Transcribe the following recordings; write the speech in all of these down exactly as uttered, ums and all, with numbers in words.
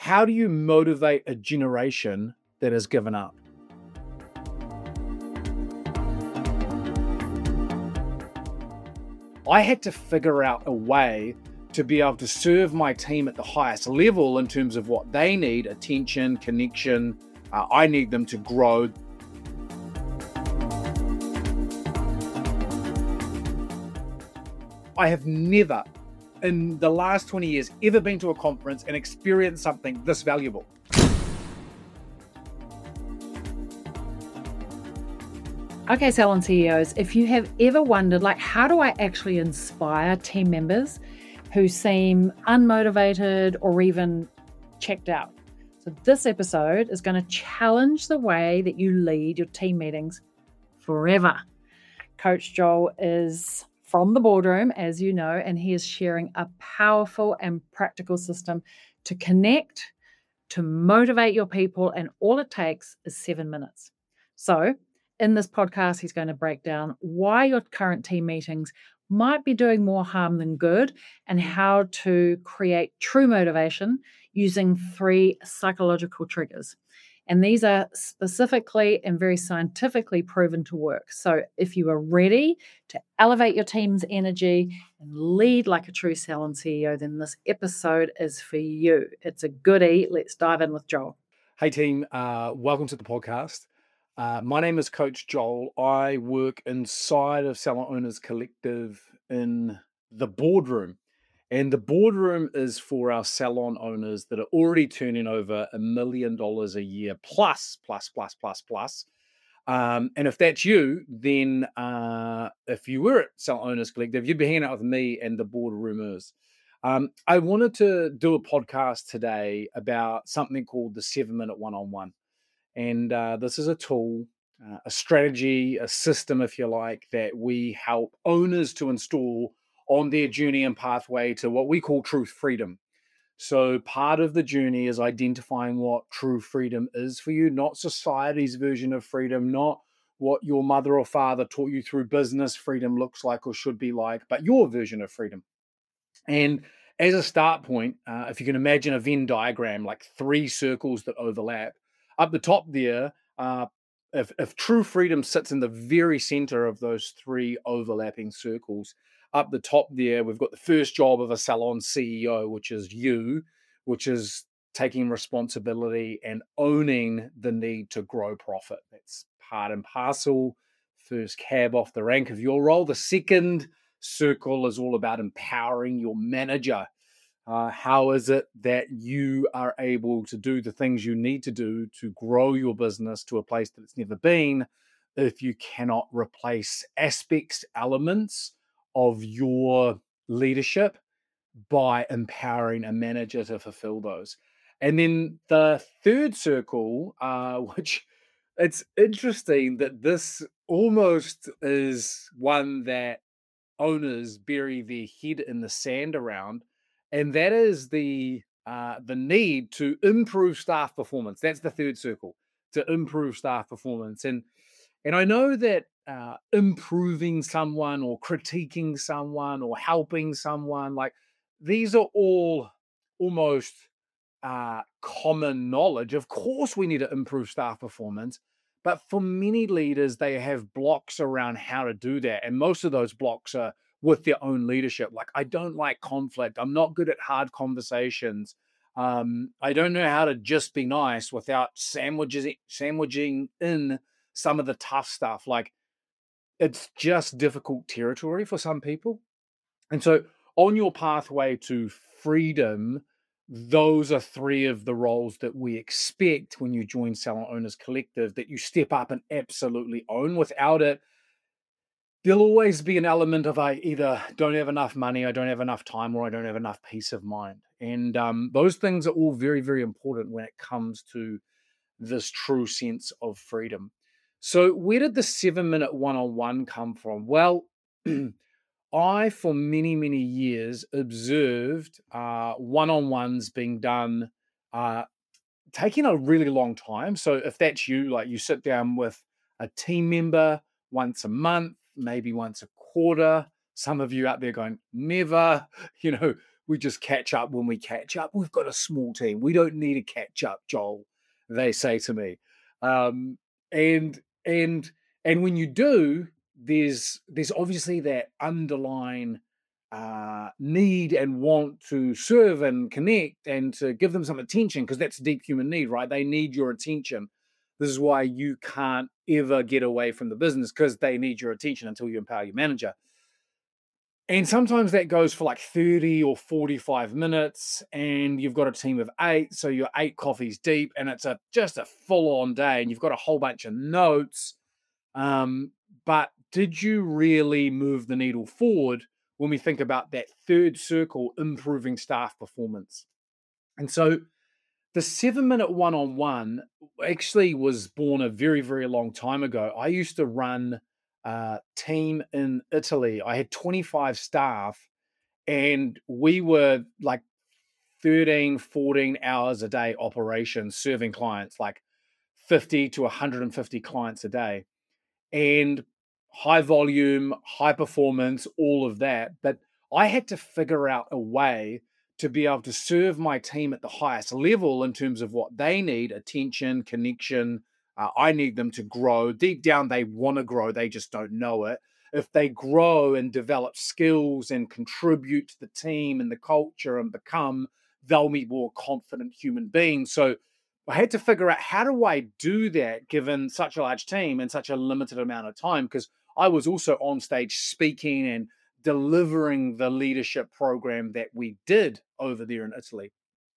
How do you motivate a generation that has given up? I had to figure out a way to be able to serve my team at the highest level in terms of what they need, attention, connection. Uh, I need them to grow. I have never, in the last twenty years, ever been to a conference and experienced something this valuable. Okay, Salon C E Os, if you have ever wondered, like, how do I actually inspire team members who seem unmotivated or even checked out? So this episode is going to challenge the way that you lead your team meetings forever. Coach Joel is from the boardroom, as you know, and he is sharing a powerful and practical system to connect, to motivate your people, and all it takes is seven minutes. So in this podcast, he's going to break down why your current team meetings might be doing more harm than good and how to create true motivation using three psychological triggers. And these are specifically and very scientifically proven to work. So if you are ready to elevate your team's energy and lead like a true salon C E O, then this episode is for you. It's a goodie. Let's dive in with Joel. Hey team, uh, welcome to the podcast. Uh, my name is Coach Joel. I work inside of Salon Owners Collective in the boardroom. And the boardroom is for our salon owners that are already turning over a million dollars a year plus, plus, plus, plus, plus. Um, and if that's you, then uh, if you were at Salon Owners Collective, you'd be hanging out with me and the boardroomers. Um, I wanted to do a podcast today about something called the seven-minute one-on-one. And uh, this is a tool, uh, a strategy, a system, if you like, that we help owners to install on their journey and pathway to what we call true freedom. So part of the journey is identifying what true freedom is for you, not society's version of freedom, not what your mother or father taught you through business freedom looks like or should be like, but your version of freedom. And as a start point, uh, if you can imagine a Venn diagram, like three circles that overlap, up the top there, uh, if, if true freedom sits in the very center of those three overlapping circles, up the top there, we've got the first job of a salon C E O, which is you, which is taking responsibility and owning the need to grow profit. That's part and parcel, first cab off the rank of your role. The second circle is all about empowering your manager. Uh, how is it that you are able to do the things you need to do to grow your business to a place that it's never been if you cannot replace aspects, elements of your leadership by empowering a manager to fulfill those? And then the third circle, uh, which it's interesting that this almost is one that owners bury their head in the sand around, and that is the uh, the need to improve staff performance. That's the third circle, to improve staff performance. And and I know that uh, improving someone or critiquing someone or helping someone, like these are all almost uh, common knowledge. Of course, we need to improve staff performance. But for many leaders, they have blocks around how to do that. And most of those blocks are with their own leadership. Like, I don't like conflict. I'm not good at hard conversations. Um, I don't know how to just be nice without sandwiches, sandwiching in some of the tough stuff. Like, it's just difficult territory for some people. And so on your pathway to freedom, those are three of the roles that we expect when you join Salon Owners Collective that you step up and absolutely own. Without it, there'll always be an element of I either don't have enough money, I don't have enough time, or I don't have enough peace of mind. And um, those things are all very, very important when it comes to this true sense of freedom. So where did the seven-minute one-on-one come from? Well, I, for many, many years, observed uh, one-on-ones being done, uh, taking a really long time. So if that's you, like you sit down with a team member once a month, maybe once a quarter. Some of you out there going, never, you know, we just catch up when we catch up. We've got a small team. We don't need to catch up, Joel, they say to me. Um, and and and when you do, there's there's obviously that underlying uh, need and want to serve and connect and to give them some attention, because that's deep human need, right? They need your attention. This is why you can't ever get away from the business, because they need your attention until you empower your manager. And sometimes that goes for like thirty or forty-five minutes, and you've got a team of eight. So you're eight coffees deep, and it's a just a full on day, and you've got a whole bunch of notes. Um, but did you really move the needle forward when we think about that third circle, improving staff performance? And so the seven minute one on one actually was born a very, very long time ago. I used to run a team in Italy. I had twenty-five staff, and we were like thirteen, fourteen hours a day operations serving clients, like fifty to one hundred fifty clients a day, and high volume, high performance, all of that. But I had to figure out a way to be able to serve my team at the highest level in terms of what they need: attention, connection. Uh, I need them to grow. Deep down, they want to grow. They just don't know it. If they grow and develop skills and contribute to the team and the culture and become, they'll be more confident human beings. So I had to figure out, how do I do that given such a large team and such a limited amount of time? Because I was also on stage speaking and delivering the leadership program that we did over there in Italy.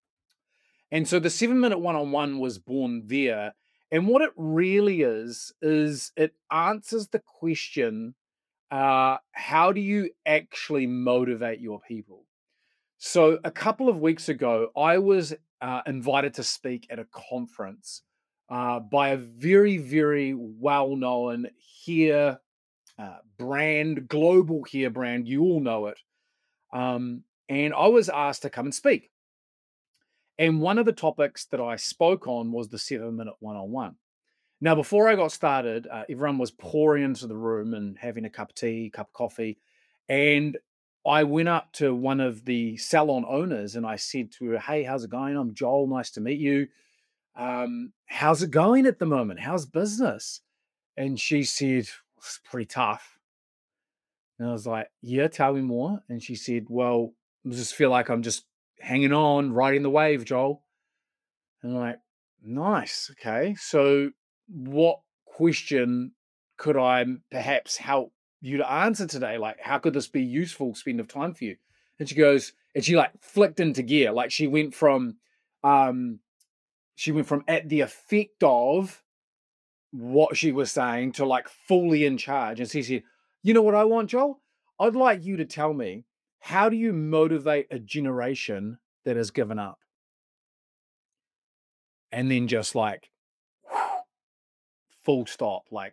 And so the seven minute one-on-one was born there. And what it really is, is it answers the question, uh, how do you actually motivate your people? So a couple of weeks ago, I was uh, invited to speak at a conference uh, by a very, very well-known hair uh, brand, global hair brand. You all know it. Um, and I was asked to come and speak. And one of the topics that I spoke on was the seven minute one-on-one. Now, before I got started, uh, everyone was pouring into the room and having a cup of tea, cup of coffee. And I went up to one of the salon owners and I said to her, "Hey, how's it going? I'm Joel. Nice to meet you. Um, how's it going at the moment? How's business?" And she said, "It's pretty tough." And I was like, "Yeah, tell me more." And she said, "Well, I just feel like I'm just hanging on, riding the wave, Joel." And I'm like, "Nice. Okay. So what question could I perhaps help you to answer today? Like, how could this be useful spend of time for you?" And she goes, and she like flicked into gear. Like she went from, um, she went from at the effect of what she was saying to like fully in charge. And she said, "You know what I want, Joel? I'd like you to tell me, how do you motivate a generation that has given up?" And then just like, full stop. Like,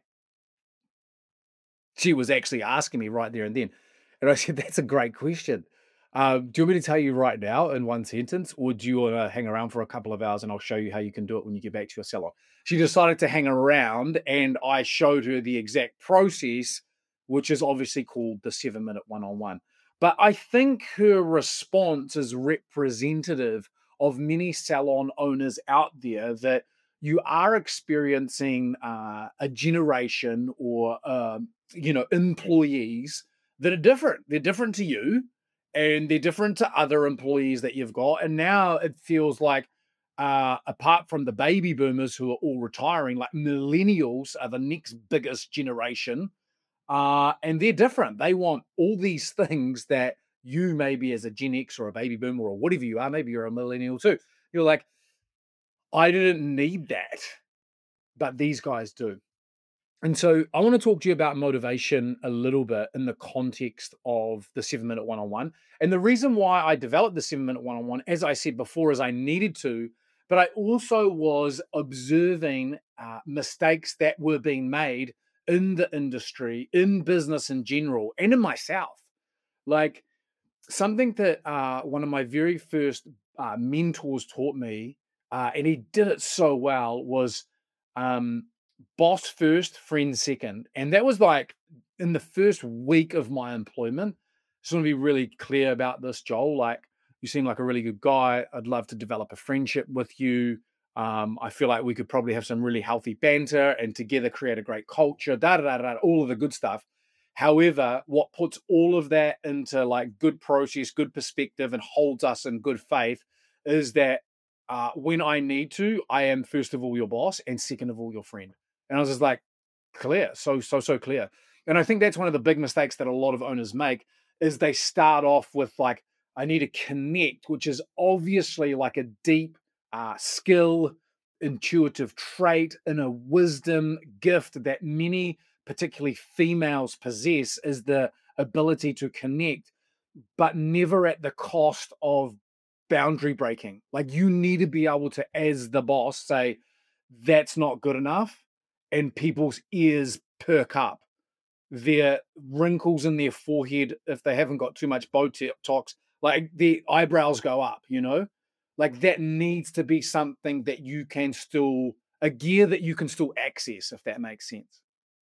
she was actually asking me right there and then. And I said, "That's a great question. Um, do you want me to tell you right now in one sentence, or do you want to hang around for a couple of hours and I'll show you how you can do it when you get back to your salon?" She decided to hang around, and I showed her the exact process, which is obviously called the seven minute one-on-one. But I think her response is representative of many salon owners out there, that you are experiencing uh, a generation or, um, you know, employees that are different. They're different to you, and they're different to other employees that you've got. And now it feels like, uh, apart from the baby boomers who are all retiring, like millennials are the next biggest generation. Uh, and they're different. They want all these things that you, maybe as a Gen X or a baby boomer or whatever you are, maybe you're a millennial too. You're like, "I didn't need that, but these guys do." And so I want to talk to you about motivation a little bit in the context of the seven minute one-on-one. And the reason why I developed the seven minute one-on-one, as I said before, is I needed to, but I also was observing uh, mistakes that were being made in the industry, in business in general, and in myself. Like, something that uh, one of my very first uh, mentors taught me, uh, and he did it so well, was um, boss first, friend second. And that was like in the first week of my employment. Just want to be really clear about this, Joel. Like, you seem like a really good guy. I'd love to develop a friendship with you. Um, I feel like we could probably have some really healthy banter and together create a great culture, da, da, da, da, all of the good stuff. However, what puts all of that into like good process, good perspective, and holds us in good faith is that uh, when I need to, I am first of all your boss and second of all your friend. And I was just like, clear, so, so, so clear. And I think that's one of the big mistakes that a lot of owners make is they start off with like, I need to connect, which is obviously like a deep uh, skill, intuitive trait, and a wisdom gift that many, particularly females, possess is the ability to connect, but never at the cost of boundary breaking. Like you need to be able to, as the boss, say, that's not good enough. And people's ears perk up. Their wrinkles in their forehead, if they haven't got too much Botox, like the eyebrows go up, you know? Like that needs to be something that you can still, a gear that you can still access, if that makes sense.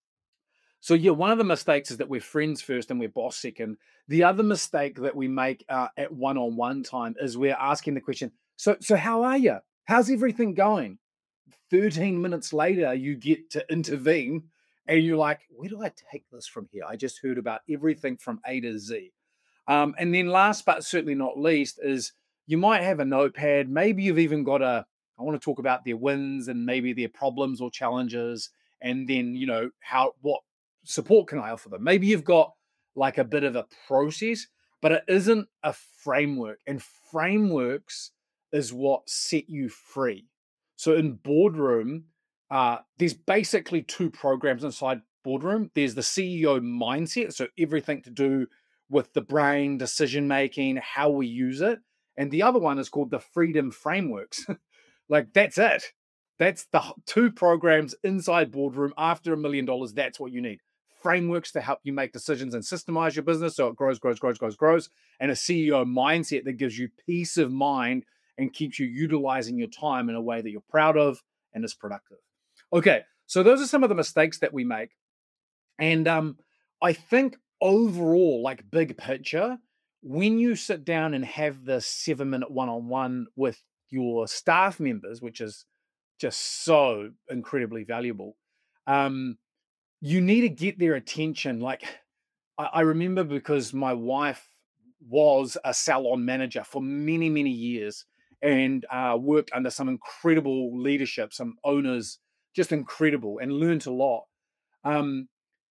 So yeah, one of the mistakes is that we're friends first and we're boss second. The other mistake that we make uh, at one-on-one time is we're asking the question, so, so how are you? How's everything going? thirteen minutes later, you get to intervene and you're like, where do I take this from here? I just heard about everything from A to Z. Um, and then last but certainly not least is you might have a notepad. Maybe you've even got a, I want to talk about their wins and maybe their problems or challenges. And then, you know, how, what support can I offer them? Maybe you've got like a bit of a process, but it isn't a framework. And frameworks is what set you free. So in Boardroom, uh, there's basically two programs inside Boardroom. There's the C E O mindset, so everything to do with the brain, decision making, how we use it. And the other one is called the Freedom Frameworks. Like that's it. That's the two programs inside Boardroom. After a million dollars, that's what you need. Frameworks to help you make decisions and systemize your business so it grows, grows, grows, grows, grows. And a C E O mindset that gives you peace of mind and keeps you utilizing your time in a way that you're proud of and is productive. Okay, so those are some of the mistakes that we make. And um, I think overall, like big picture, when you sit down and have the seven minute one-on-one with your staff members, which is just so incredibly valuable, um, you need to get their attention. Like I, I remember because my wife was a salon manager for many, many years and uh, worked under some incredible leadership, some owners, just incredible, and learned a lot. Um,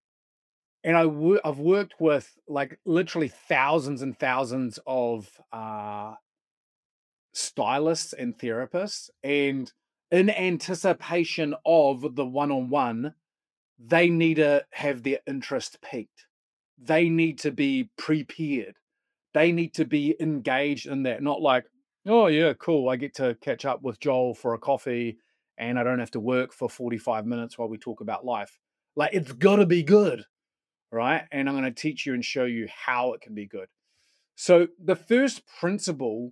and I w- I've worked with like literally thousands and thousands of uh, stylists and therapists. And in anticipation of the one-on-one, they need to have their interest piqued. They need to be prepared. They need to be engaged in that, not like, oh yeah, cool, I get to catch up with Joel for a coffee and I don't have to work for forty-five minutes while we talk about life. Like it's got to be good, right? And I'm going to teach you and show you how it can be good. So the first principle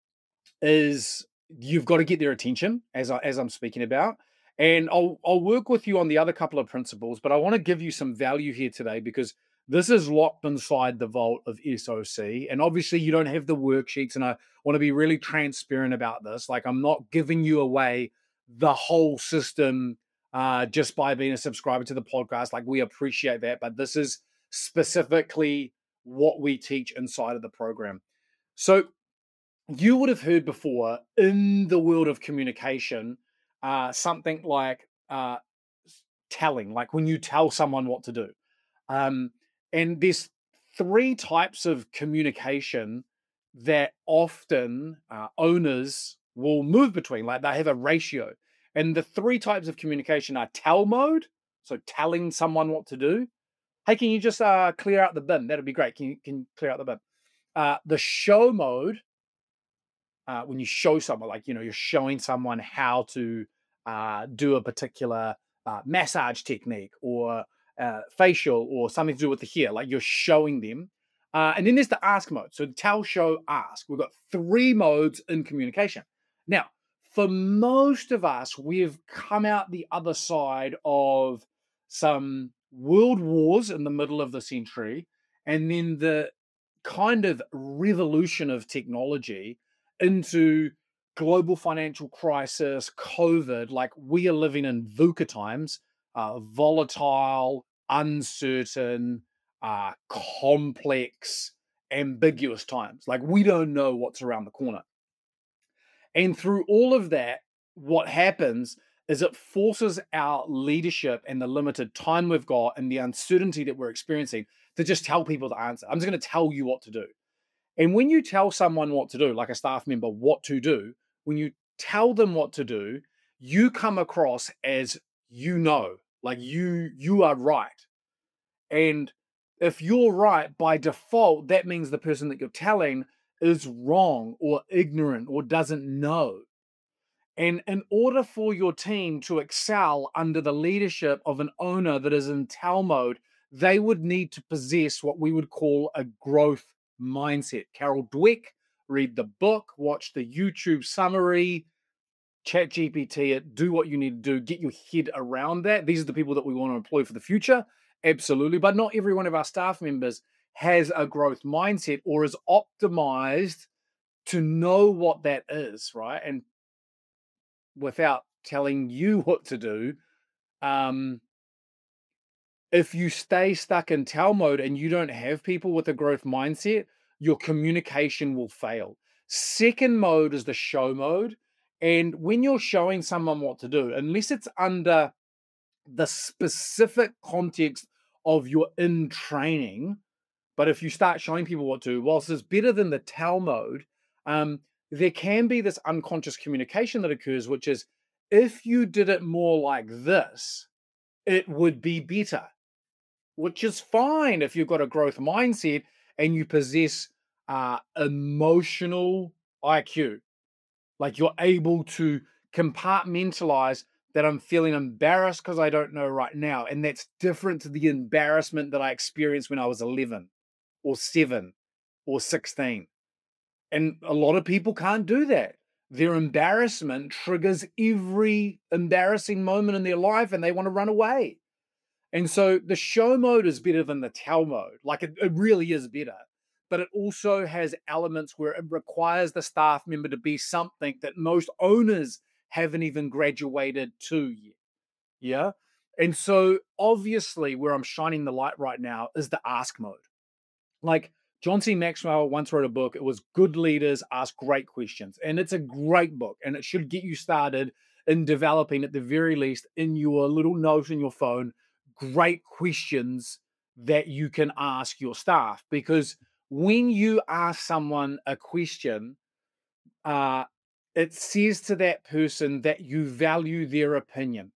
is you've got to get their attention, as I, as I'm speaking about. And I'll I'll work with you on the other couple of principles, but I want to give you some value here today because this is locked inside the vault of S O C. And obviously you don't have the worksheets, and I want to be really transparent about this. Like I'm not giving you away the whole system uh, just by being a subscriber to the podcast. Like we appreciate that, but this is specifically what we teach inside of the program. So you would have heard before in the world of communication, uh, something like uh, telling, like when you tell someone what to do. Um, and there's three types of communication that often uh, owners will move between, like they have a ratio. And the three types of communication are tell mode, so telling someone what to do. Hey, can you just uh, clear out the bin? That'd be great. Can you, can you clear out the bin? Uh, the show mode, uh, when you show someone, like, you know, you're showing someone how to uh, do a particular uh, massage technique or uh, facial or something to do with the hair, like you're showing them. Uh, and then there's the ask mode. So tell, show, ask. We've got three modes in communication. Now, for most of us, we've come out the other side of some world wars in the middle of the century, and then the kind of revolution of technology into global financial crisis, COVID, like we are living in VUCA times, uh, volatile, uncertain, uh, complex, ambiguous times. Like we don't know what's around the corner. And through all of that, what happens is it forces our leadership and the limited time we've got and the uncertainty that we're experiencing to just tell people the answer. I'm just going to tell you what to do. And when you tell someone what to do, like a staff member, what to do, when you tell them what to do, you come across as you know, like you you are right. And if you're right, by default, that means the person that you're telling is wrong or ignorant or doesn't know. And in order for your team to excel under the leadership of an owner that is in tell mode, they would need to possess what we would call a growth mindset. Carol Dweck, read the book, watch the YouTube summary, chat G P T it, do what you need to do, get your head around that. These are the people that we want to employ for the future. Absolutely. But not every one of our staff members has a growth mindset or is optimized to know what that is, right? And without telling you what to do, um, if you stay stuck in tell mode and you don't have people with a growth mindset, your communication will fail. Second mode is the show mode. And when you're showing someone what to do, unless it's under the specific context of your in training, but if you start showing people what to do, whilst it's better than the tell mode, um, there can be this unconscious communication that occurs, which is if you did it more like this, it would be better, which is fine if you've got a growth mindset and you possess uh, emotional I Q. Like you're able to compartmentalize that I'm feeling embarrassed because I don't know right now. And that's different to the embarrassment that I experienced when I was eleven or seven or sixteen. And a lot of people can't do that. Their embarrassment triggers every embarrassing moment in their life and they want to run away. And so the show mode is better than the tell mode. Like it, it really is better. But it also has elements where it requires the staff member to be something that most owners haven't even graduated to yet. Yeah. And so obviously where I'm shining the light right now is the ask mode. Like John C. Maxwell once wrote a book. It was Good Leaders Ask Great Questions. And it's a great book. And it should get you started in developing, at the very least, in your little note in your phone, great questions that you can ask your staff. Because when you ask someone a question, uh, it says to that person that you value their opinion.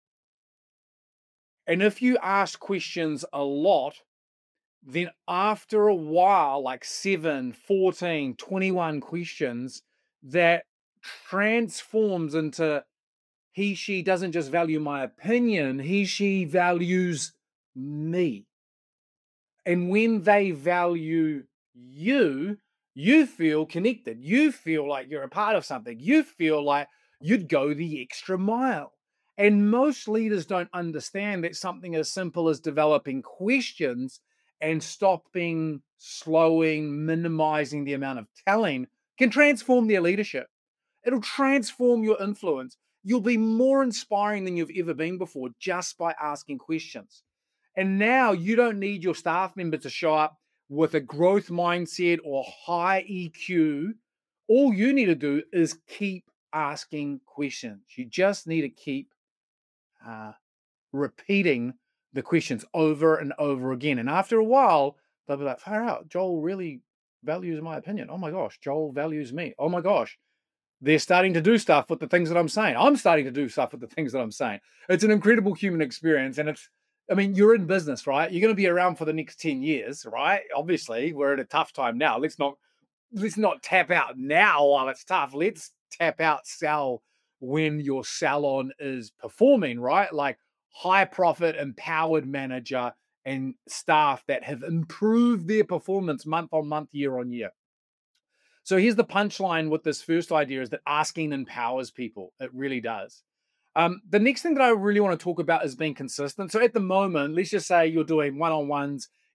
And if you ask questions a lot, then after a while, like seven, fourteen, twenty-one questions, that transforms into he, she doesn't just value my opinion, he, she values me. And when they value you, you feel connected. You feel like you're a part of something. You feel like you'd go the extra mile. And most leaders don't understand that something as simple as developing questions and stopping, slowing, minimizing the amount of telling can transform their leadership. It'll transform your influence. You'll be more inspiring than you've ever been before just by asking questions. And now you don't need your staff member to show up with a growth mindset or high E Q. All you need to do is keep asking questions. You just need to keep uh, repeating the questions over and over again. And after a while, they'll be like, far out, Joel really values my opinion. Oh my gosh, Joel values me. Oh my gosh. They're starting to do stuff with the things that I'm saying. I'm starting to do stuff with the things that I'm saying. It's an incredible human experience. And it's, I mean, you're in business, right? You're going to be around for the next ten years, right? Obviously, we're at a tough time now. Let's not, let's not tap out now while it's tough. Let's tap out, sell when your salon is performing, right? Like high profit, empowered manager and staff that have improved their performance month on month, year on year. So here's the punchline with this first idea is that asking empowers people. It really does. Um, the next thing that I really want to talk about is being consistent. So at the moment, let's just say you're doing one-on-ones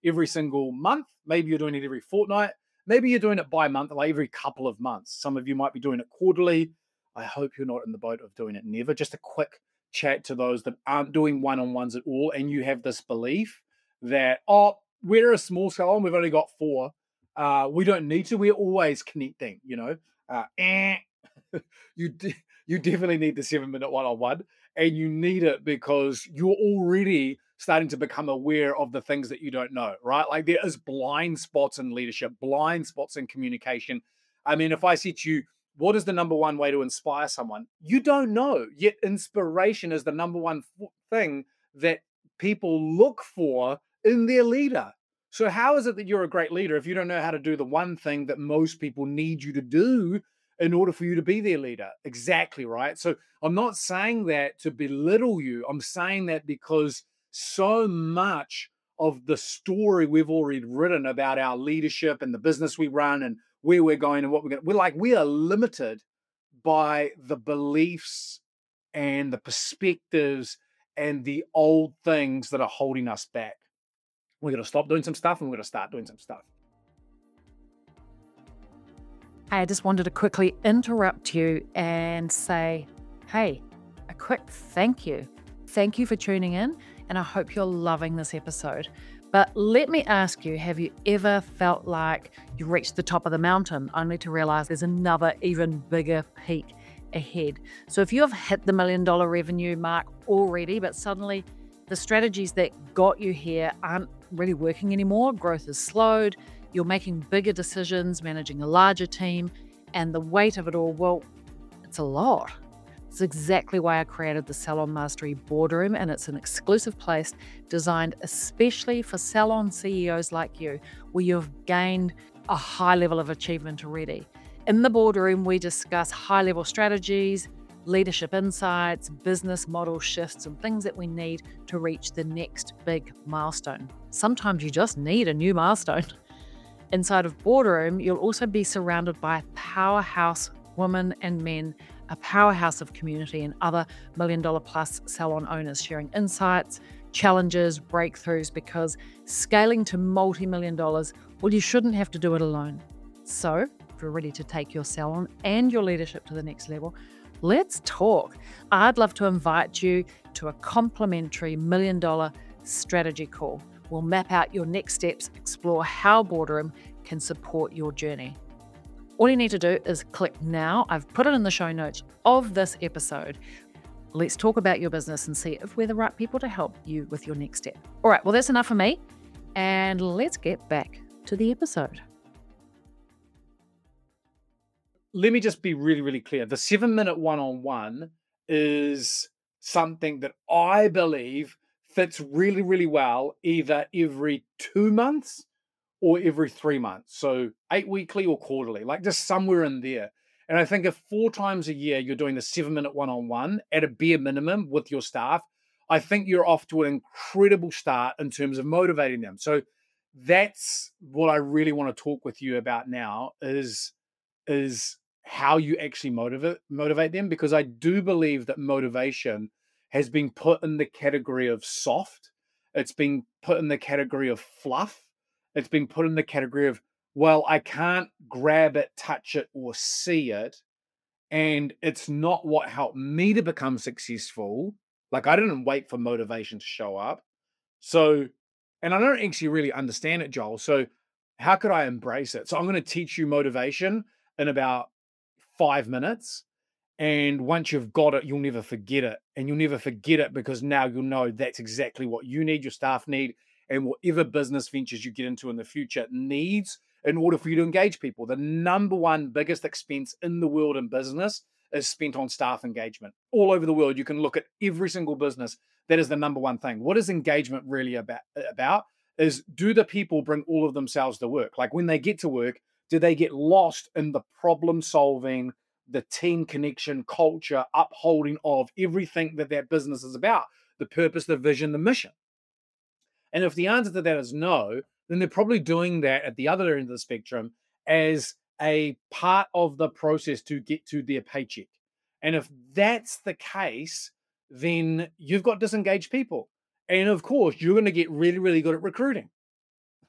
every single month. Maybe you're doing it every fortnight. Maybe you're doing it bi-month, like every couple of months. Some of you might be doing it quarterly. I hope you're not in the boat of doing it never. Just a quick chat to those that aren't doing one-on-ones at all, and you have this belief that, oh, we're a small salon, we've only got four. Uh, we don't need to. We're always connecting, you know. Uh, eh. you de- you definitely need the seven-minute one-on-one, and you need it because you're already starting to become aware of the things that you don't know, right? Like there is blind spots in leadership, blind spots in communication. I mean, if I said to you, what is the number one way to inspire someone? You don't know. Yet inspiration is the number one f- thing that people look for in their leader. So how is it that you're a great leader if you don't know how to do the one thing that most people need you to do in order for you to be their leader? Exactly, right? So I'm not saying that to belittle you. I'm saying that because so much of the story we've already written about our leadership and the business we run and where we're going and what we're going to, we're like, we are limited by the beliefs and the perspectives and the old things that are holding us back. We're going to stop doing some stuff and we're going to start doing some stuff. I just wanted to quickly interrupt you and say, hey, a quick thank you. Thank you for tuning in, and I hope you're loving this episode. But let me ask you, have you ever felt like you reached the top of the mountain only to realize there's another even bigger peak ahead? So if you have hit the million dollar revenue mark already, but suddenly the strategies that got you here aren't really working anymore, growth is slowed, you're making bigger decisions, managing a larger team, and the weight of it all, well, it's a lot. It's exactly why I created the Salon Mastery Boardroom, and it's an exclusive place designed especially for salon C E Os like you, where you've gained a high level of achievement already. In the boardroom, we discuss high-level strategies, leadership insights, business model shifts, and things that we need to reach the next big milestone. Sometimes you just need a new milestone. Inside of Boardroom, you'll also be surrounded by powerhouse women and men, a powerhouse of community and other million dollar plus salon owners sharing insights, challenges, breakthroughs, because scaling to multi-million dollars, well, you shouldn't have to do it alone. So if you're ready to take your salon and your leadership to the next level, let's talk. I'd love to invite you to a complimentary million dollar strategy call. We'll map out your next steps, explore how Boardroom can support your journey. All you need to do is click now. I've put it in the show notes of this episode. Let's talk about your business and see if we're the right people to help you with your next step. All right, well, that's enough for me. And let's get back to the episode. Let me just be really, really clear. The seven-minute one-on-one is something that I believe fits really, really well either every two months or every three months. So eight weekly or quarterly, like just somewhere in there. And I think if four times a year you're doing the seven-minute one-on-one at a bare minimum with your staff, I think you're off to an incredible start in terms of motivating them. So that's what I really want to talk with you about now is, is how you actually motivate motivate them, because I do believe that motivation has been put in the category of soft. It's been put in the category of fluff. It's been put in the category of, well, I can't grab it, touch it, or see it. And it's not what helped me to become successful. Like I didn't wait for motivation to show up. So, and I don't actually really understand it, Joel. So how could I embrace it? So I'm going to teach you motivation in about five minutes. And once you've got it, you'll never forget it. And you'll never forget it because now you'll know that's exactly what you need, your staff need, and whatever business ventures you get into in the future needs in order for you to engage people. The number one biggest expense in the world in business is spent on staff engagement. All over the world, you can look at every single business. That is the number one thing. What is engagement really about? about is do the people bring all of themselves to work? Like when they get to work, do they get lost in the problem solving, the team connection, culture, upholding of everything that that business is about, the purpose, the vision, the mission? And if the answer to that is no, then they're probably doing that at the other end of the spectrum as a part of the process to get to their paycheck. And if that's the case, then you've got disengaged people. And of course, you're going to get really, really good at recruiting.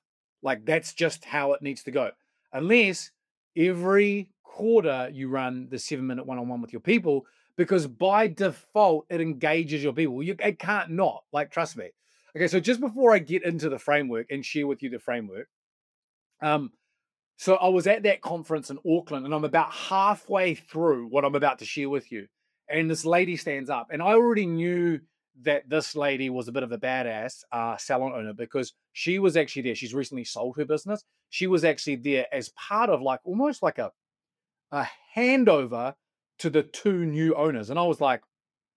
Like that's just how it needs to go. Unless every quarter you run the seven minute one-on-one with your people, because by default it engages your people. You it can't not, like, trust me. Okay, so just before I get into the framework and share with you the framework, um, so I was at that conference in Auckland, and I'm about halfway through what I'm about to share with you. And this lady stands up, and I already knew that this lady was a bit of a badass uh, salon owner, because she was actually there. She's recently sold her business. She was actually there as part of like almost like a, a handover to the two new owners. And I was like,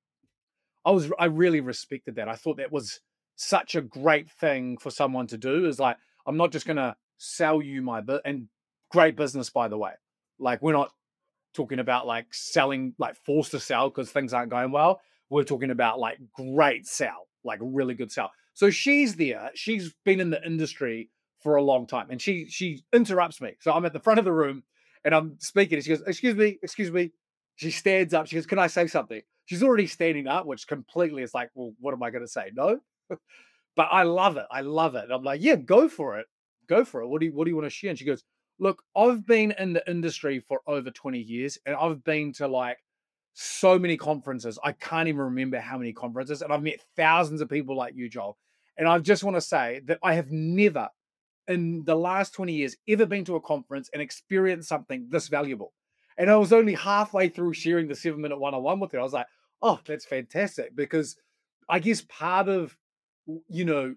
I was, I really respected that. I thought that was such a great thing for someone to do, is like, I'm not just going to sell you my bit, and great business, by the way. Like, we're not talking about like selling, like forced to sell because things aren't going well. We're talking about like great sell, like really good sell. So she's there. She's been in the industry for a long time, and she she interrupts me. So I'm at the front of the room and I'm speaking, and she goes, "Excuse me, excuse me." She stands up. She goes, "Can I say something?" She's already standing up, which completely is like, well, what am I going to say? No. But I love it. I love it. I'm like, yeah, go for it. Go for it. What do you what do you want to share? And she goes, "Look, I've been in the industry for over twenty years, and I've been to like so many conferences. I can't even remember how many conferences, and I've met thousands of people like you, Joel. And I just want to say that I have never in the last twenty years ever been to a conference and experienced something this valuable." And I was only halfway through sharing the seven minute one-on-one with her. I was like, oh, that's fantastic. Because I guess part of, you know,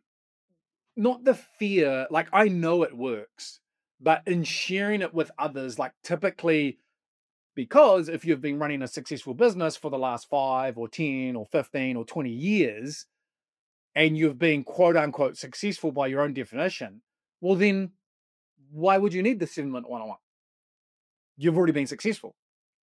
not the fear, like I know it works, but in sharing it with others, like typically, because if you've been running a successful business for the last five or ten or fifteen or twenty years, and you've been quote unquote successful by your own definition, well, then why would you need the seven minute one on one? You've already been successful.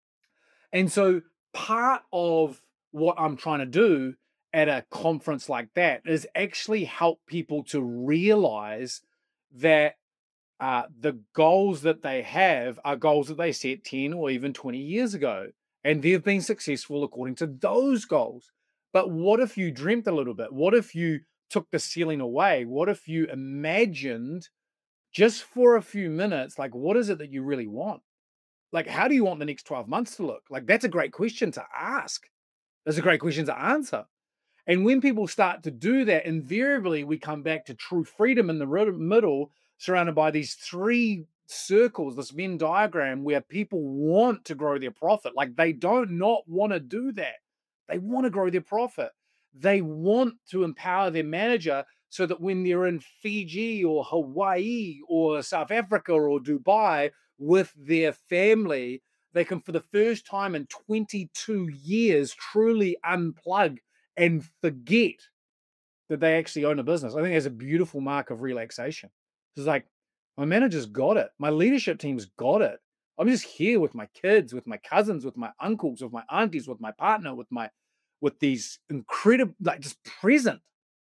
And so part of what I'm trying to do at a conference like that is actually help people to realize that uh, the goals that they have are goals that they set ten or even twenty years ago. And they've been successful according to those goals. But what if you dreamt a little bit? What if you took the ceiling away? What if you imagined just for a few minutes, like, what is it that you really want? Like, how do you want the next twelve months to look? Like, that's a great question to ask. That's a great question to answer. And when people start to do that, invariably we come back to true freedom in the middle, surrounded by these three circles, this Venn diagram where people want to grow their profit. Like, they don't not want to do that. They want to grow their profit. They want to empower their manager so that when they're in Fiji or Hawaii or South Africa or Dubai with their family, they can, for the first time in twenty-two years, truly unplug and forget that they actually own a business. I think that's a beautiful mark of relaxation. It's like, my manager's got it. My leadership team's got it. I'm just here with my kids, with my cousins, with my uncles, with my aunties, with my partner, with my, with these incredible, like, just present.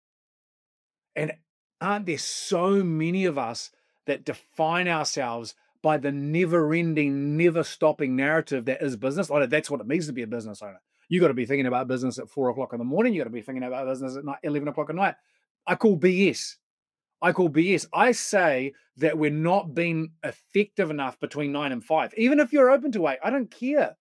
And aren't there so many of us that define ourselves by the never-ending, never-stopping narrative that is business? Oh, that's what it means to be a business owner. You got to be thinking about business at four o'clock in the morning. You got to be thinking about business at night, eleven o'clock at night. I call B S. I call B S. I say that we're not being effective enough between nine and five. Even if you're open to eight, I don't care.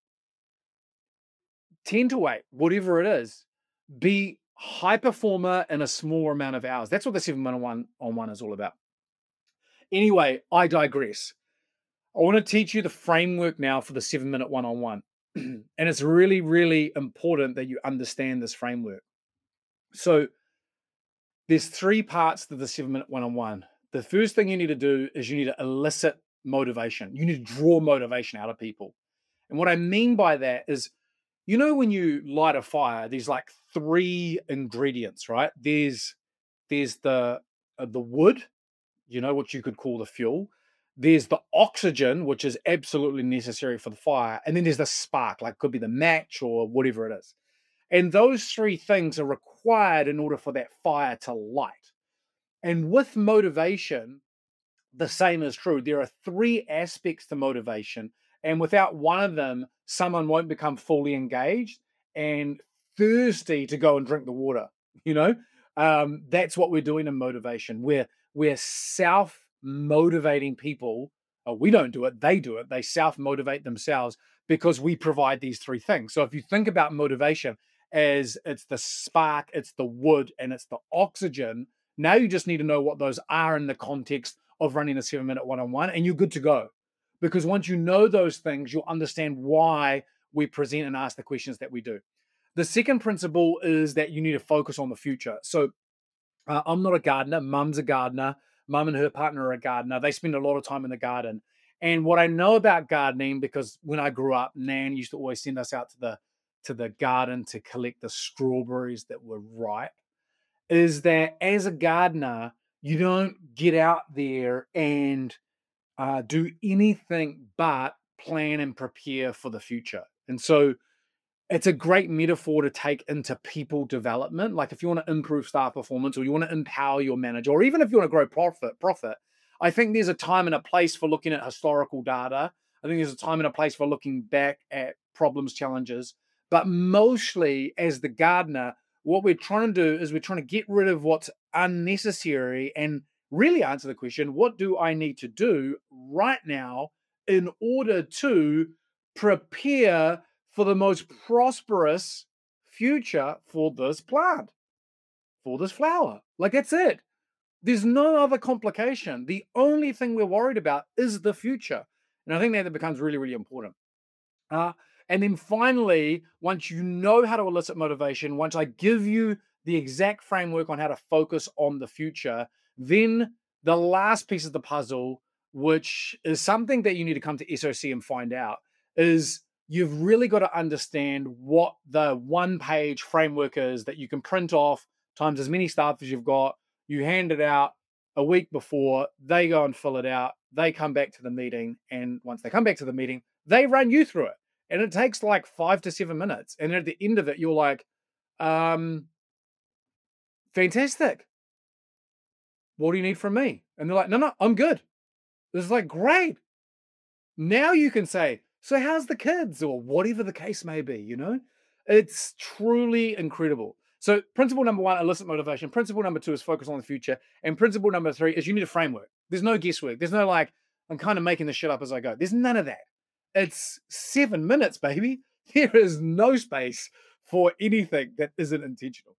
ten to eight, whatever it is. Be high performer in a smaller amount of hours. That's what the seven minute one on one is all about. Anyway, I digress. I want to teach you the framework now for the seven minute one on one. And it's really, really important that you understand this framework. So there's three parts to the seven minute one on one. The first thing you need to do is you need to elicit motivation. You need to draw motivation out of people. And what I mean by that is, you know, when you light a fire, there's like three ingredients, right? There's there's the uh, the wood, you know, what you could call the fuel. There's the oxygen, which is absolutely necessary for the fire. And then there's the spark, like could be the match or whatever it is. And those three things are required in order for that fire to light. And with motivation, the same is true. There are three aspects to motivation. And without one of them, someone won't become fully engaged and thirsty to go and drink the water. You know, um, that's what we're doing in motivation. We're, we're self motivating people. Oh, we don't do it, they do it. They self-motivate themselves because we provide these three things. So if you think about motivation as it's the spark, it's the wood, and it's the oxygen, now you just need to know what those are in the context of running a seven-minute one-on-one, and you're good to go. Because once you know those things, you'll understand why we present and ask the questions that we do. The second principle is that you need to focus on the future. So uh, I'm not a gardener. Mum's a gardener. Mum and her partner are a gardener. They spend a lot of time in the garden. And what I know about gardening, because when I grew up, Nan used to always send us out to the to the garden to collect the strawberries that were ripe, is that as a gardener, you don't get out there and uh, do anything but plan and prepare for the future. And so it's a great metaphor to take into people development. Like if you want to improve staff performance, or you want to empower your manager, or even if you want to grow profit, profit, I think there's a time and a place for looking at historical data. I think there's a time and a place for looking back at problems, challenges. But mostly as the gardener, what we're trying to do is we're trying to get rid of what's unnecessary and really answer the question, what do I need to do right now in order to prepare for the most prosperous future for this plant, for this flower? Like, that's it. There's no other complication. The only thing we're worried about is the future. And I think that, that becomes really, really important. Uh, and then finally, once you know how to elicit motivation, once I give you the exact framework on how to focus on the future, then the last piece of the puzzle, which is something that you need to come to S O C and find out, is you've really got to understand what the one-page framework is that you can print off times as many staff as you've got. You hand it out a week before, they go and fill it out, they come back to the meeting, and once they come back to the meeting, they run you through it. And it takes like five to seven minutes. And at the end of it, you're like, um, fantastic. What do you need from me? And they're like, no, no, I'm good. It's like, great. Now you can say, so how's the kids? Or whatever the case may be, you know? It's truly incredible. So principle number one, elicit motivation. Principle number two is focus on the future. And principle number three is you need a framework. There's no guesswork. There's no like, I'm kind of making this shit up as I go. There's none of that. It's seven minutes, baby. There is no space for anything that isn't intentional.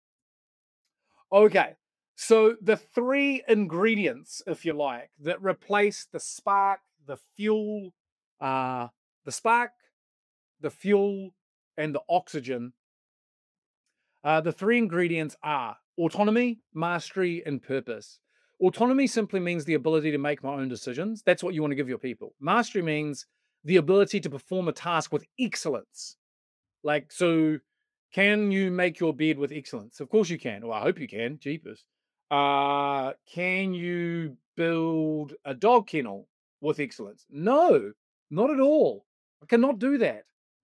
Okay, so the three ingredients, if you like, that replace the spark, the fuel, uh, the spark, the fuel, and the oxygen. Uh, the three ingredients are autonomy, mastery, and purpose. Autonomy simply means the ability to make my own decisions. That's what you want to give your people. Mastery means the ability to perform a task with excellence. Like, so can you make your bed with excellence? Of course you can. Well, I hope you can. Jeepers. Uh, can you build a dog kennel with excellence? No, not at all. I cannot do that.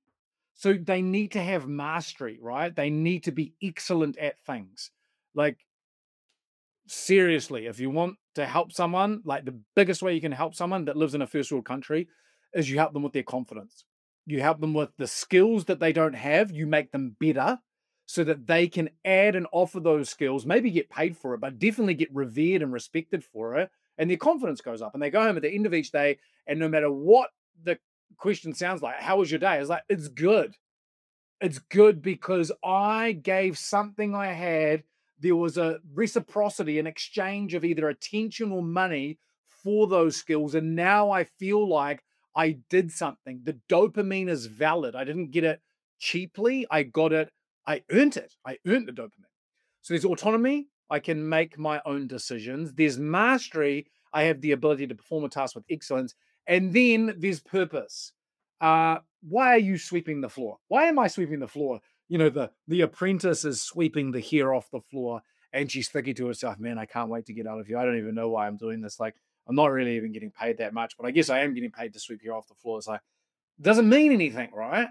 So they need to have mastery, right? They need to be excellent at things. Like, seriously, if you want to help someone, like the biggest way you can help someone that lives in a first world country is you help them with their confidence. You help them with the skills that they don't have. You make them better so that they can add and offer those skills, maybe get paid for it, but definitely get revered and respected for it. And their confidence goes up and they go home at the end of each day. And no matter what the question sounds like, how was your day? It's like, it's good. It's good because I gave something I had. There was a reciprocity, an exchange of either attention or money for those skills. And now I feel like I did something. The dopamine is valid. I didn't get it cheaply. I got it. I earned it. I earned the dopamine. So there's autonomy. I can make my own decisions. There's mastery. I have the ability to perform a task with excellence. And then there's purpose. Uh, why are you sweeping the floor? Why am I sweeping the floor? You know, the, the apprentice is sweeping the hair off the floor and she's thinking to herself, man, I can't wait to get out of here. I don't even know why I'm doing this. Like, I'm not really even getting paid that much, but I guess I am getting paid to sweep hair off the floor. It's like, doesn't mean anything, right?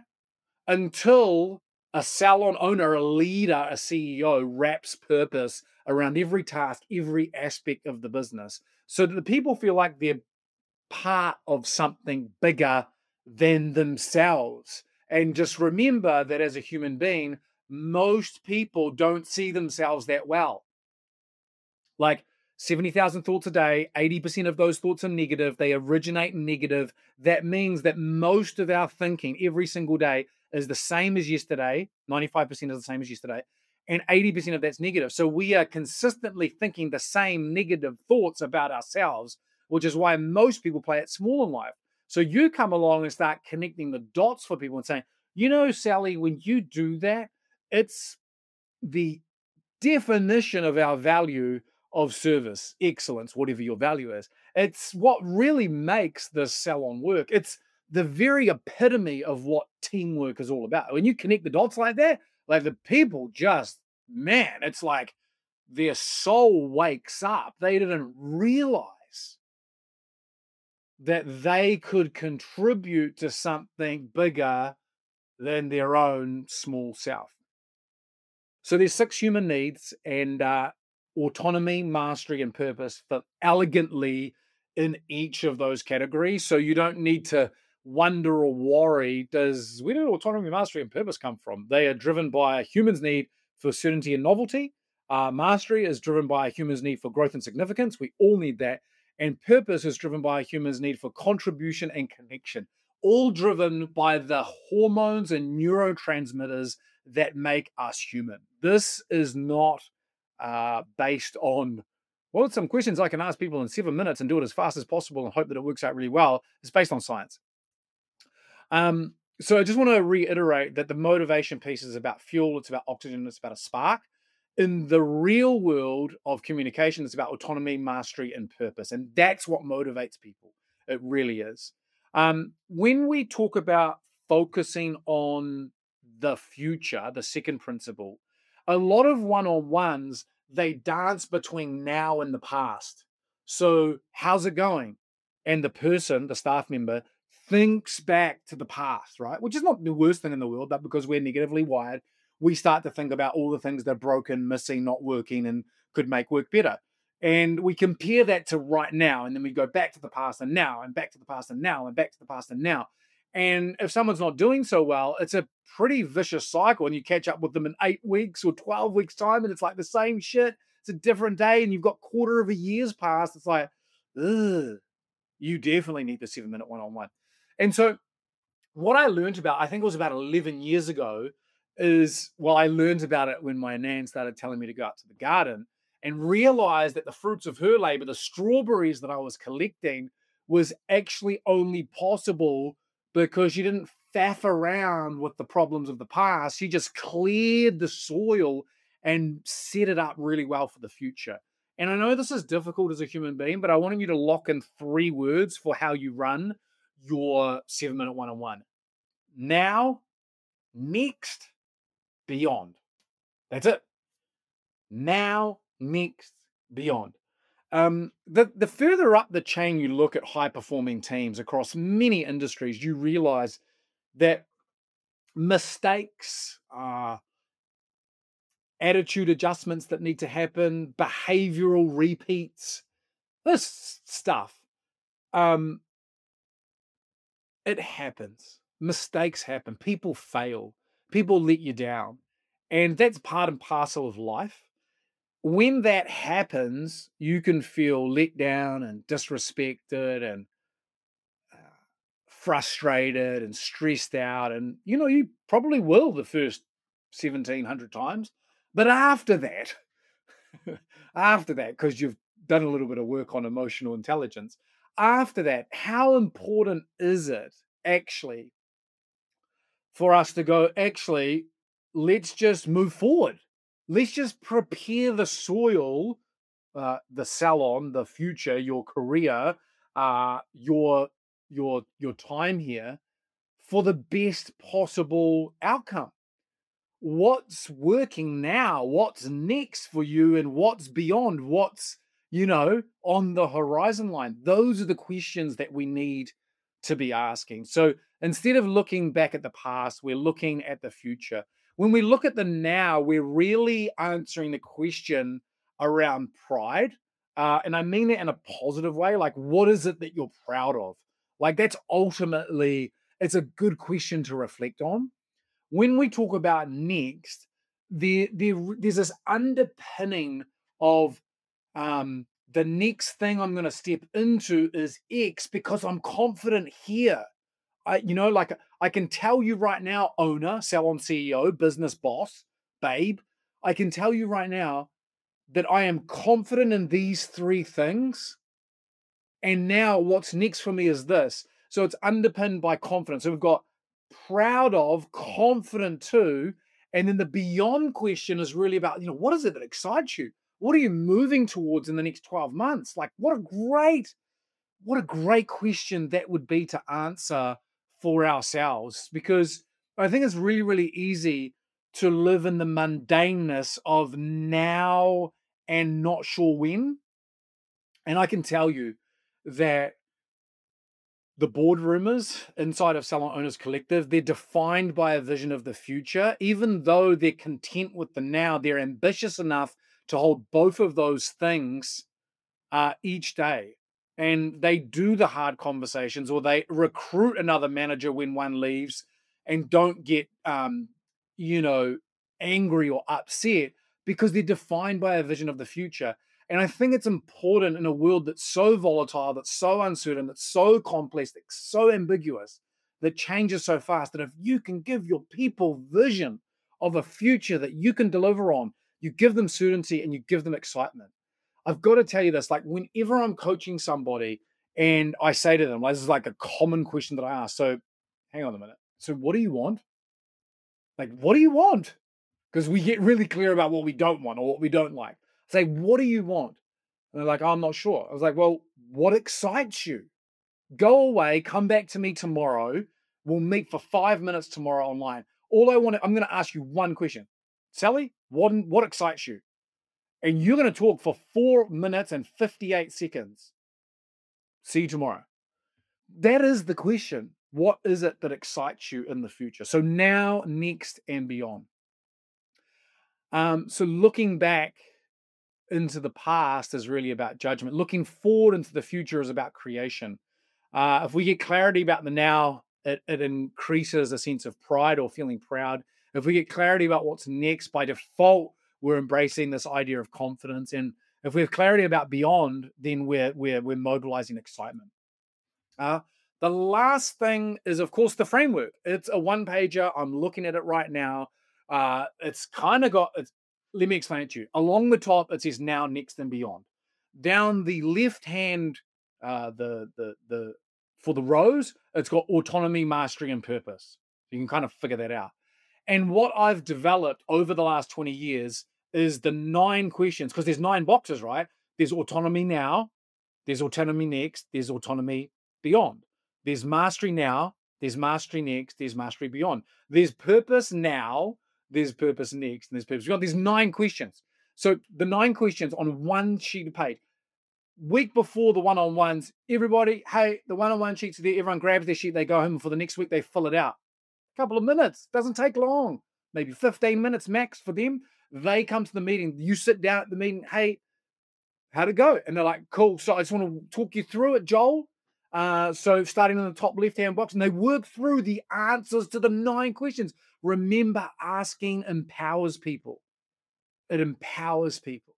Until a salon owner, a leader, a C E O wraps purpose around every task, every aspect of the business so that the people feel like they're part of something bigger than themselves. And just remember that as a human being, most people don't see themselves that well. Like, seventy thousand thoughts a day, eighty percent of those thoughts are negative. They originate negative. That means that most of our thinking every single day is the same as yesterday. ninety-five percent is the same as yesterday. And eighty percent of that's negative. So we are consistently thinking the same negative thoughts about ourselves, which is why most people play it small in life. So you come along and start connecting the dots for people and saying, you know, Sally, when you do that, it's the definition of our value of service, excellence, whatever your value is. It's what really makes this salon work. It's the very epitome of what teamwork is all about. When you connect the dots like that, like the people just, man, it's like their soul wakes up. They didn't realize that they could contribute to something bigger than their own small self. So there's six human needs, and uh, autonomy, mastery, and purpose fit elegantly in each of those categories. So you don't need to wonder or worry, does where did autonomy, mastery, and purpose come from? They are driven by a human's need for certainty and novelty. Uh, mastery is driven by a human's need for growth and significance. We all need that. And purpose is driven by a human's need for contribution and connection, all driven by the hormones and neurotransmitters that make us human. This is not uh, based on, well, some questions I can ask people in seven minutes and do it as fast as possible and hope that it works out really well. It's based on science. Um, so I just want to reiterate that the motivation piece is about fuel. It's about oxygen. It's about a spark. In the real world of communication, it's about autonomy, mastery, and purpose. And that's what motivates people. It really is. Um, when we talk about focusing on the future, the second principle, a lot of one-on-ones, they dance between now and the past. So how's it going? And the person, the staff member, thinks back to the past, right? Which is not the worst thing in the world, but because we're negatively wired, we start to think about all the things that are broken, missing, not working, and could make work better. And we compare that to right now, and then we go back to the past and now, and back to the past and now, and back to the past and now. And if someone's not doing so well, it's a pretty vicious cycle, and you catch up with them in eight weeks or twelve weeks time, and it's like the same shit. It's a different day, and you've got quarter of a year's past. It's like, ugh, you definitely need the seven minute one-on-one. And so what I learned about, I think it was about eleven years ago, is, well, I learned about it when my nan started telling me to go out to the garden and realized that the fruits of her labor, the strawberries that I was collecting, was actually only possible because she didn't faff around with the problems of the past. She just cleared the soil and set it up really well for the future. And I know this is difficult as a human being, but I wanted you to lock in three words for how you run your seven minute one-on-one. Now, next, beyond. That's it. Now, next, beyond. Um, the, the further up the chain you look at high-performing teams across many industries, you realize that mistakes, uh, attitude adjustments that need to happen, behavioral repeats, this stuff, um, it happens. Mistakes happen. People fail. People let you down. And that's part and parcel of life. When that happens, you can feel let down and disrespected and uh, frustrated and stressed out. And, you know, you probably will the first seventeen hundred times. But after that, after that, because you've done a little bit of work on emotional intelligence, after that, how important is it actually for us to go, actually, let's just move forward. Let's just prepare the soil, uh, the salon, the future, your career, uh, your your your time here for the best possible outcome. What's working now? What's next for you? And what's beyond? What's, you know, on the horizon line? Those are the questions that we need to be asking. So instead of looking back at the past, we're looking at the future. When we look at the now, we're really answering the question around pride. Uh, and I mean that in a positive way. Like, what is it that you're proud of? Like, that's ultimately, it's a good question to reflect on. When we talk about next, there, there, there's this underpinning of um, the next thing I'm going to step into is X because I'm confident here. I, you know, like I can tell you right now, owner, salon C E O, business boss, babe, I can tell you right now that I am confident in these three things. And now what's next for me is this. So it's underpinned by confidence. So we've got proud of, confident too. And then the beyond question is really about, you know, what is it that excites you? What are you moving towards in the next twelve months? Like, what a great, what a great question that would be to answer for ourselves. Because I think it's really, really easy to live in the mundaneness of now and not sure when. And I can tell you that the boardroomers inside of Salon Owners Collective, they're defined by a vision of the future. Even though they're content with the now, they're ambitious enough to hold both of those things uh, each day. And they do the hard conversations, or they recruit another manager when one leaves and don't get, um, you know, angry or upset because they're defined by a vision of the future. And I think it's important in a world that's so volatile, that's so uncertain, that's so complex, that's so ambiguous, that changes so fast, that if you can give your people vision of a future that you can deliver on, you give them certainty and you give them excitement. I've got to tell you this, like whenever I'm coaching somebody and I say to them, like, this is like a common question that I ask. So hang on a minute. So what do you want? Like, what do you want? Because we get really clear about what we don't want or what we don't like. Say, what do you want? And they're like, oh, I'm not sure. I was like, well, what excites you? Go away, come back to me tomorrow. We'll meet for five minutes tomorrow online. All I want to, I'm going to ask you one question. Sally, what, what excites you? And you're going to talk for four minutes and fifty-eight seconds. See you tomorrow. That is the question. What is it that excites you in the future? So now, next, and beyond. Um, so looking back into the past is really about judgment. Looking forward into the future is about creation. Uh, if we get clarity about the now, it, it increases a sense of pride or feeling proud. If we get clarity about what's next, by default, we're embracing this idea of confidence. And if we have clarity about beyond, then we're we're we're mobilizing excitement. Uh, the last thing is, of course, the framework. It's a one pager. I'm looking at it right now. Uh, it's kind of got. It's, let me explain it to you. Along the top, it says now, next, and beyond. Down the left hand, uh, the the the for the rows, it's got autonomy, mastery, and purpose. You can kind of figure that out. And what I've developed over the last twenty years is the nine questions, because there's nine boxes, right? There's autonomy now, there's autonomy next, there's autonomy beyond. There's mastery now, there's mastery next, there's mastery beyond. There's purpose now, there's purpose next, and there's purpose beyond. There's nine questions. So the nine questions on one sheet of paper. Week before the one-on-ones, everybody, hey, the one-on-one sheets are there. Everyone grabs their sheet, they go home. For the next week, they fill it out. A couple of minutes, doesn't take long. Maybe fifteen minutes max for them. They come to the meeting. You sit down at the meeting. Hey, how'd it go? And they're like, cool. So I just want to talk you through it, Joel. Uh, so starting in the top left-hand box, and they work through the answers to the nine questions. Remember, asking empowers people. It empowers people.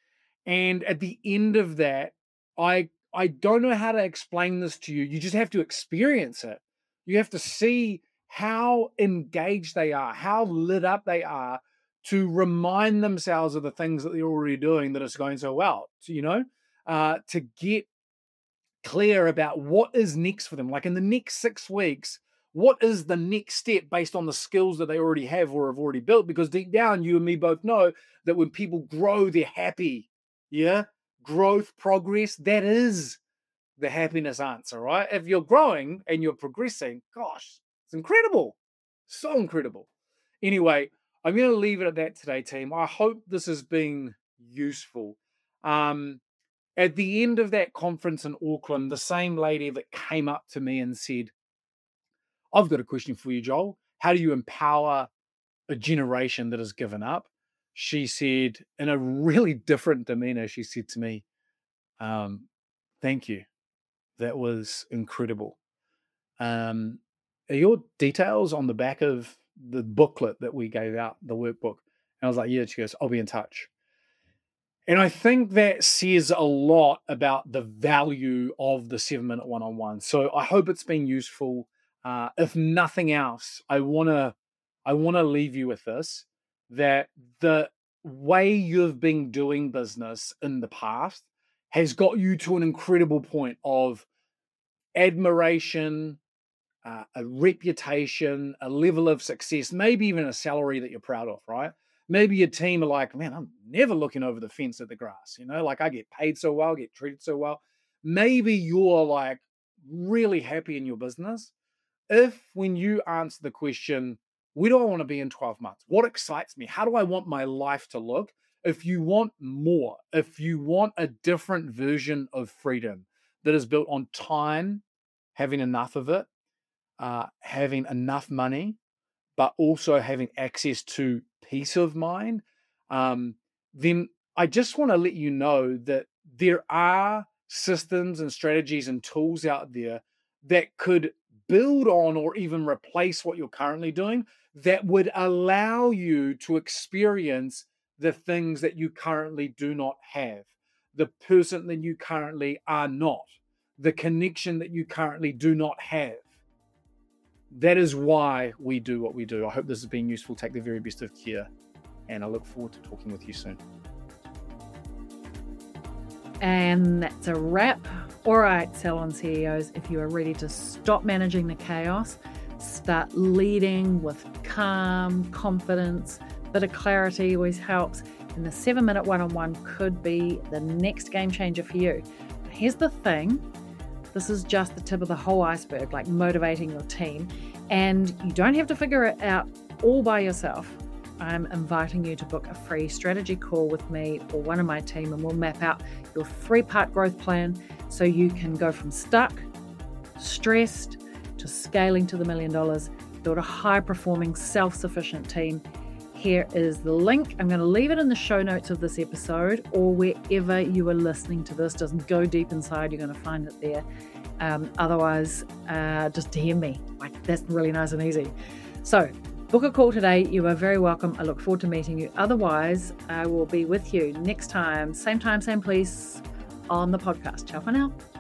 And at the end of that, I I don't know how to explain this to you. You just have to experience it. You have to see how engaged they are, how lit up they are, to remind themselves of the things that they're already doing that is going so well, you know, uh, to get clear about what is next for them. Like in the next six weeks, what is the next step based on the skills that they already have or have already built? Because deep down, you and me both know that when people grow, they're happy. Yeah. Growth, progress, that is the happiness answer, right? If you're growing and you're progressing, gosh, it's incredible. So incredible. Anyway, I'm going to leave it at that today, team. I hope this has been useful. Um, at the end of that conference in Auckland, the same lady that came up to me and said, I've got a question for you, Joel. How do you empower a generation that has given up? She said, in a really different demeanor, she said to me, um, thank you. That was incredible. Um, are your details on the back of the booklet that we gave out, the workbook? And I was like, yeah. She goes, I'll be in touch. And I think that says a lot about the value of the seven minute one-on-one. So I hope it's been useful. Uh, if nothing else, I want to I want to leave you with this, that the way you've been doing business in the past has got you to an incredible point of admiration, uh, a reputation, a level of success, maybe even a salary that you're proud of, right? Maybe your team are like, man, I'm never looking over the fence at the grass, you know, like I get paid so well, get treated so well. Maybe you're like really happy in your business. If when you answer the question, where do I want to be in twelve months? What excites me? How do I want my life to look? If you want more, if you want a different version of freedom that is built on time, having enough of it, uh, having enough money, but also having access to peace of mind, um, then I just want to let you know that there are systems and strategies and tools out there that could build on or even replace what you're currently doing that would allow you to experience the things that you currently do not have, the person that you currently are not, the connection that you currently do not have. That is why we do what we do. I hope this has been useful. Take the very best of care, and I look forward to talking with you soon. And that's a wrap. All right, Salon C E Os, if you are ready to stop managing the chaos, start leading with calm, confidence, bit of clarity always helps, and the seven minute one-on-one could be the next game changer for you. But here's the thing. This is just the tip of the whole iceberg, like motivating your team. And you don't have to figure it out all by yourself. I'm inviting you to book a free strategy call with me or one of my team, and we'll map out your three-part growth plan so you can go from stuck, stressed, to scaling to the million dollars, build a high-performing, self-sufficient team. Here is the link. I'm going to leave it in the show notes of this episode or wherever you are listening to this. Doesn't go deep inside. You're going to find it there. Um, otherwise, uh, just D M me. Like, that's really nice and easy. So book a call today. You are very welcome. I look forward to meeting you. Otherwise, I will be with you next time. Same time, same place on the podcast. Ciao for now.